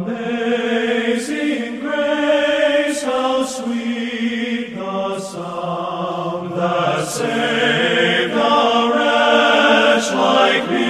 Amazing grace, how sweet the sound that saved a wretch like me.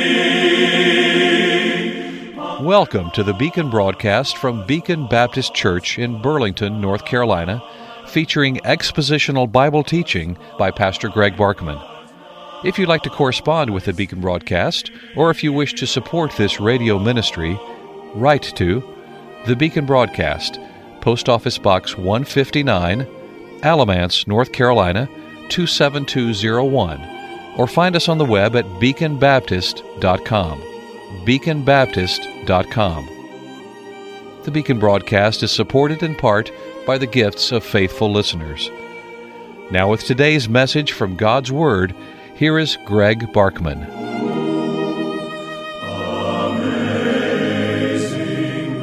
Welcome to the Beacon broadcast from Beacon Baptist Church in Burlington, North Carolina, featuring expositional Bible teaching by Pastor Greg Barkman. If you'd like to correspond with the Beacon broadcast, or if you wish to support this radio ministry, write to the Beacon Broadcast, Post Office Box 159, Alamance, North Carolina 27201, or find us on the web at beaconbaptist.com. beaconbaptist.com. The Beacon broadcast is supported in part by the gifts of faithful listeners. Now with today's message from God's Word, here is Greg Barkman. Amazing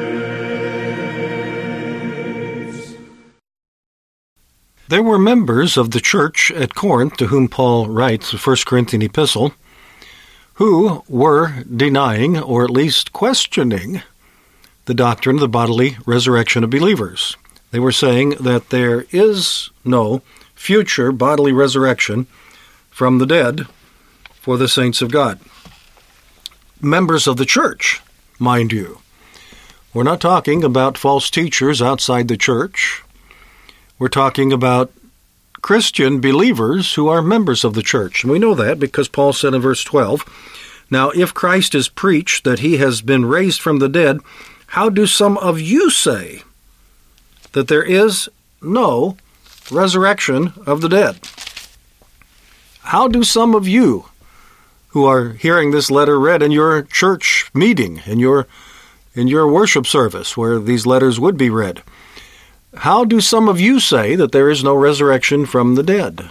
grace. There were members of the church at Corinth to whom Paul writes the 1 Corinthian epistle who were denying, or at least questioning, the doctrine of the bodily resurrection of believers. They were saying that there is no future bodily resurrection from the dead for the saints of God. Members of the church, mind you. We're not talking about false teachers outside the church. We're talking about Christian believers who are members of the church. And we know that because Paul said in verse 12, "Now if Christ is preached that he has been raised from the dead, how do some of you say that there is no resurrection of the dead?" How do some of you who are hearing this letter read in your church meeting, in your worship service where these letters would be read, how do some of you say that there is no resurrection from the dead?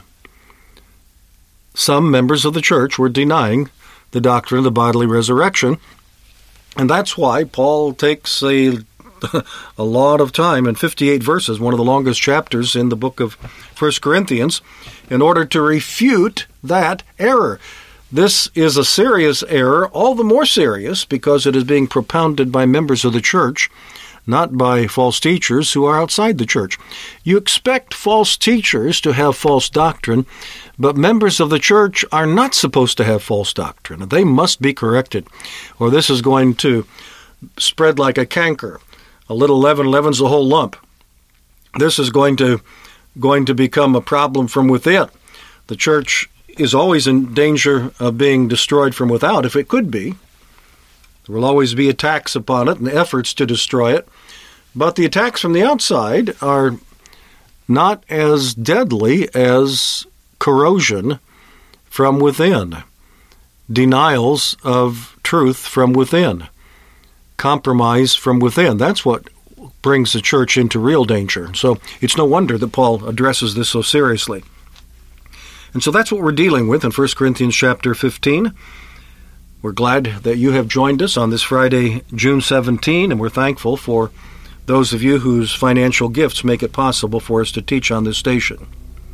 Some members of the church were denying the doctrine of the bodily resurrection, and that's why Paul takes a lot of time in 58 verses, one of the longest chapters in the book of 1 Corinthians, in order to refute that error. This is a serious error, all the more serious because it is being propounded by members of the church, not by false teachers who are outside the church. You expect false teachers to have false doctrine, but members of the church are not supposed to have false doctrine. They must be corrected, or this is going to spread like a canker. A little leaven leavens the whole lump. This is going to become a problem from within. The church is always in danger of being destroyed from without, if it could be. There will always be attacks upon it and efforts to destroy it. But the attacks from the outside are not as deadly as corrosion from within, denials of truth from within, compromise from within. That's what brings the church into real danger. So it's no wonder that Paul addresses this so seriously. And so that's what we're dealing with in 1 Corinthians chapter 15. We're glad that you have joined us on this Friday, June 17, and we're thankful for those of you whose financial gifts make it possible for us to teach on this station.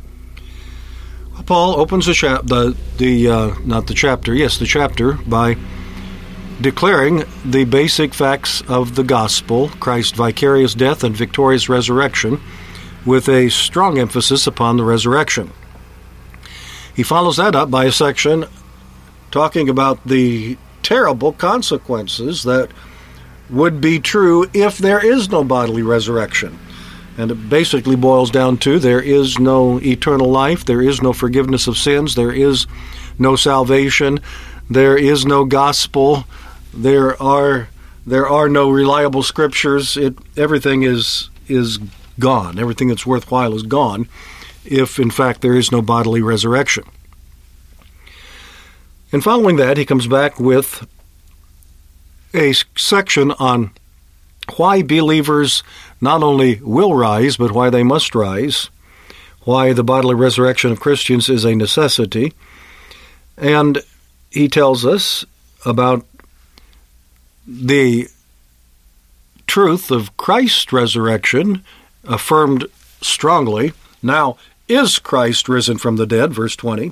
Paul opens the chapter by declaring the basic facts of the gospel, Christ's vicarious death and victorious resurrection, with a strong emphasis upon the resurrection. He follows that up by a section talking about the terrible consequences that would be true if there is no bodily resurrection. And it basically boils down to there is no eternal life, there is no forgiveness of sins, there is no salvation, there is no gospel, there are no reliable scriptures. Everything is gone. Everything that's worthwhile is gone if, in fact, there is no bodily resurrection. And following that, he comes back with a section on why believers not only will rise, but why they must rise, why the bodily resurrection of Christians is a necessity. And he tells us about the truth of Christ's resurrection, affirmed strongly. Now, is Christ risen from the dead? Verse 20.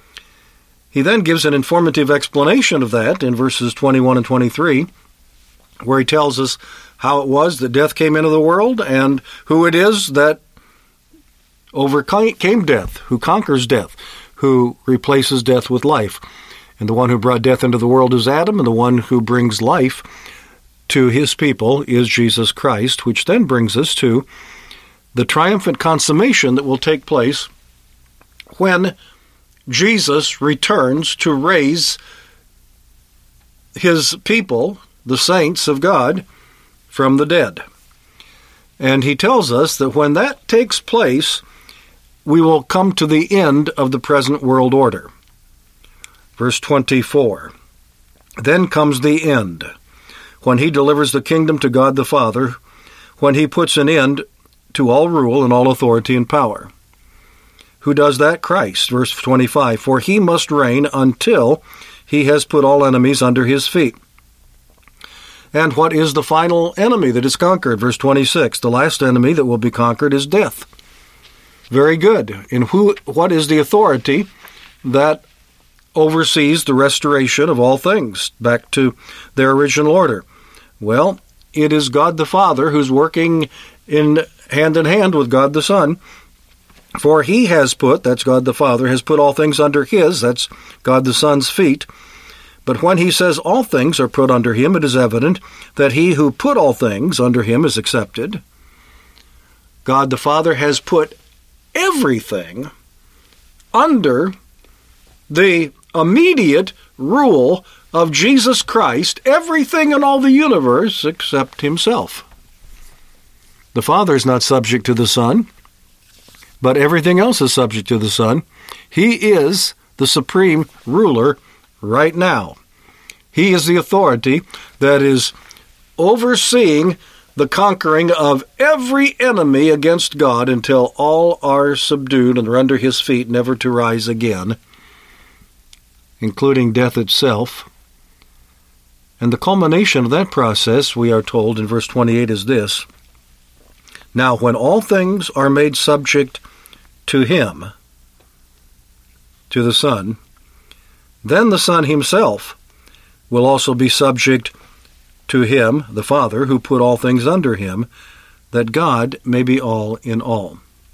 He then gives an informative explanation of that in verses 21 and 23. where he tells us how it was that death came into the world and who it is that overcame death, who conquers death, who replaces death with life. And the one who brought death into the world is Adam, and the one who brings life to his people is Jesus Christ, which then brings us to the triumphant consummation that will take place when Jesus returns to raise his people, the saints of God, from the dead. And he tells us that when that takes place, we will come to the end of the present world order. Verse 24, then comes the end, when he delivers the kingdom to God the Father, when he puts an end to all rule and all authority and power. Who does that? Christ. Verse 25, for he must reign until he has put all enemies under his feet. And what is the final enemy that is conquered? Verse 26, the last enemy that will be conquered is death. Very good. And what is the authority that oversees the restoration of all things back to their original order? Well, it is God the Father who's working in hand with God the Son. For he has put, that's God the Father, has put all things under his, that's God the Son's feet. But when he says all things are put under him, it is evident that he who put all things under him is accepted. God the Father has put everything under the immediate rule of Jesus Christ, everything in all the universe except himself. The Father is not subject to the Son, but everything else is subject to the Son. He is the supreme ruler right now. He is the authority that is overseeing the conquering of every enemy against God until all are subdued and are under his feet, never to rise again, including death itself. And the culmination of that process, we are told in verse 28, is this: now when all things are made subject to him, to the Son, then the Son himself will also be subject to him, the Father, who put all things under him, that God may be all in all.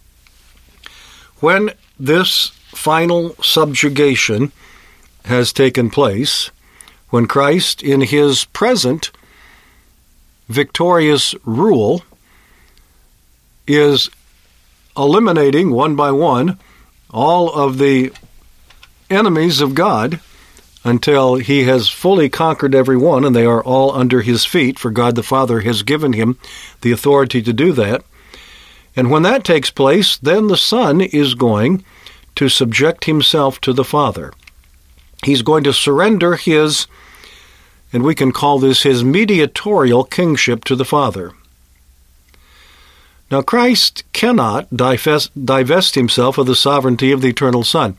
When this final subjugation has taken place, when Christ, in his present victorious rule, is eliminating one by one all of the enemies of God until he has fully conquered every one, and they are all under his feet, for God the Father has given him the authority to do that. And when that takes place, then the Son is going to subject himself to the Father. He's going to surrender his, and we can call this his mediatorial kingship to the Father. Now, Christ cannot divest himself of the sovereignty of the eternal Son.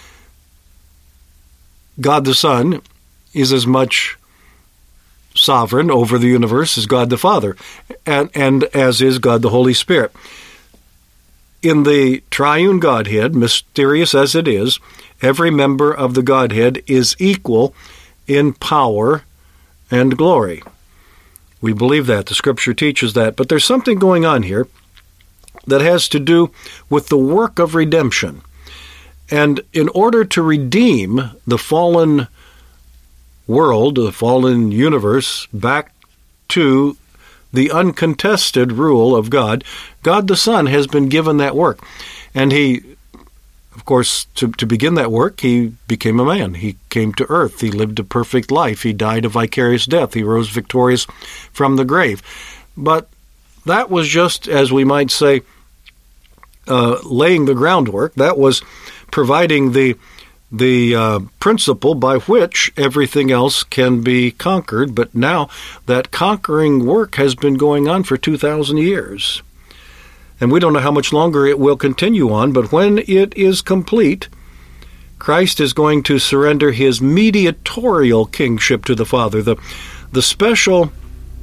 God the Son is as much sovereign over the universe as God the Father, and as is God the Holy Spirit. In the triune Godhead, mysterious as it is, every member of the Godhead is equal in power and glory. We believe that. The Scripture teaches that. But there's something going on here that has to do with the work of redemption. And in order to redeem the fallen world, the fallen universe, back to the uncontested rule of God, God the Son has been given that work. And he, of course, to begin that work, he became a man. He came to earth. He lived a perfect life. He died a vicarious death. He rose victorious from the grave. But that was just, as we might say, laying the groundwork. That was providing the principle by which everything else can be conquered. But now that conquering work has been going on for 2,000 years. And we don't know how much longer it will continue on, but when it is complete, Christ is going to surrender his mediatorial kingship to the Father, the special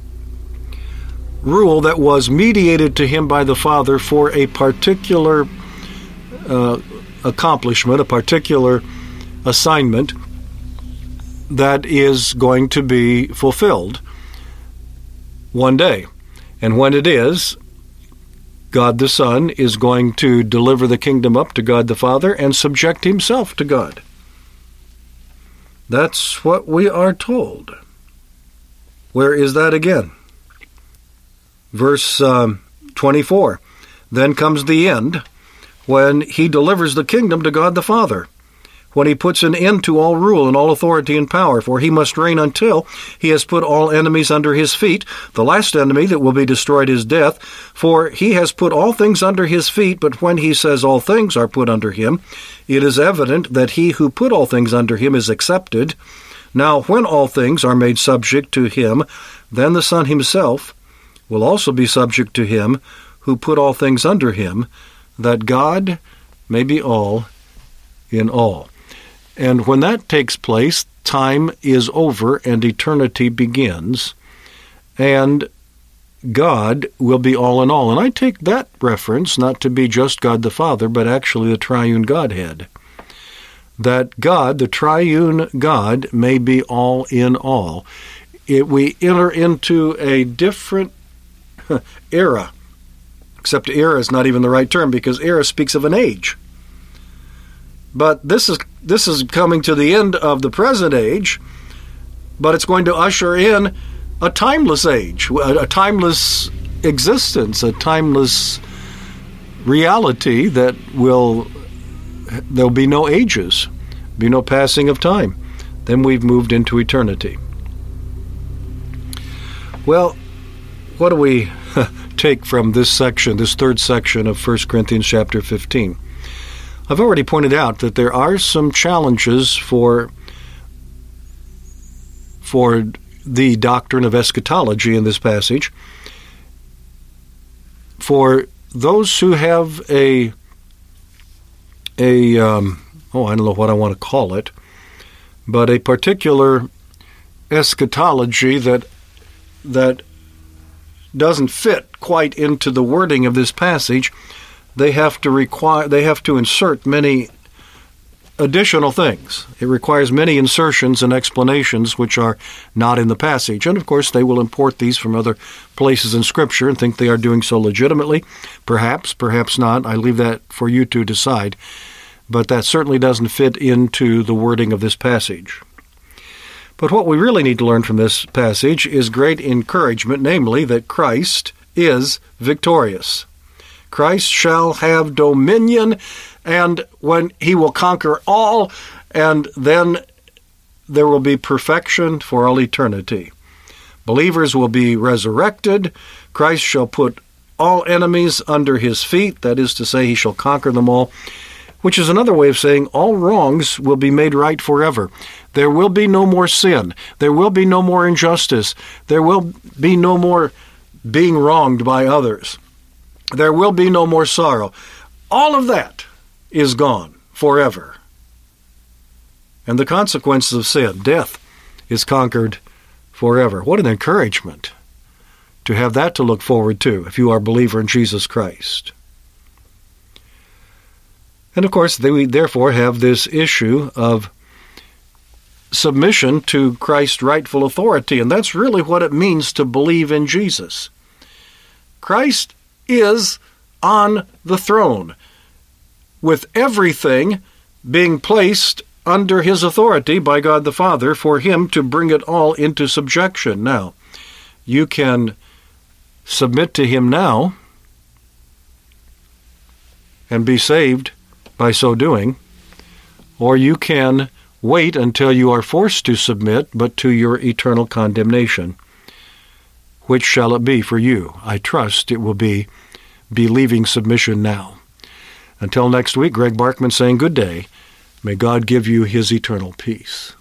rule that was mediated to him by the Father for a particular accomplishment, a particular assignment that is going to be fulfilled. one day. And when it is, God the Son is going to deliver the kingdom up to God the Father and subject himself to God. That's what we are told. Where is that again? Verse 24. Then comes the end, when he delivers the kingdom to God the Father, when he puts an end to all rule and all authority and power, for he must reign until he has put all enemies under his feet. The last enemy that will be destroyed is death, for he has put all things under his feet. But when he says all things are put under him, it is evident that he who put all things under him is accepted. Now when all things are made subject to him, then the Son himself will also be subject to him who put all things under him, that God may be all in all. And when that takes place, time is over and eternity begins, and God will be all in all. And I take that reference not to be just God the Father, but actually the triune Godhead. That God, the triune God, may be all in all. We enter into a different era, except era is not even the right term, because era speaks of an age. But this is coming to the end of the present age, but it's going to usher in a timeless age, a timeless existence, a timeless reality that there'll be no ages, be no passing of time. Then we've moved into eternity. Well, what do we take from this section, this third section of 1 Corinthians chapter 15? I've already pointed out that there are some challenges for the doctrine of eschatology in this passage. For those who have I don't know what I want to call it, but a particular eschatology that doesn't fit quite into the wording of this passage, they have to insert many additional things. It requires many insertions and explanations which are not in the passage. And of course, they will import these from other places in Scripture and think they are doing so legitimately. Perhaps, perhaps not. I leave that for you to decide. But that certainly doesn't fit into the wording of this passage. But what we really need to learn from this passage is great encouragement, namely that Christ is victorious. Christ shall have dominion, and when he will conquer all, and then there will be perfection for all eternity. Believers will be resurrected. Christ shall put all enemies under his feet, that is to say, he shall conquer them all, which is another way of saying all wrongs will be made right forever. There will be no more sin. There will be no more injustice. There will be no more being wronged by others. There will be no more sorrow. All of that is gone forever. And the consequences of sin, death, is conquered forever. What an encouragement to have that to look forward to if you are a believer in Jesus Christ. And of course, we therefore have this issue of submission to Christ's rightful authority, and that's really what it means to believe in Jesus. Christ is on the throne, with everything being placed under his authority by God the Father for him to bring it all into subjection. Now, you can submit to him now and be saved by so doing, or you can wait until you are forced to submit, but to your eternal condemnation. Which shall it be for you? I trust it will be believing submission now. Until next week, Greg Barkman saying good day. May God give you his eternal peace.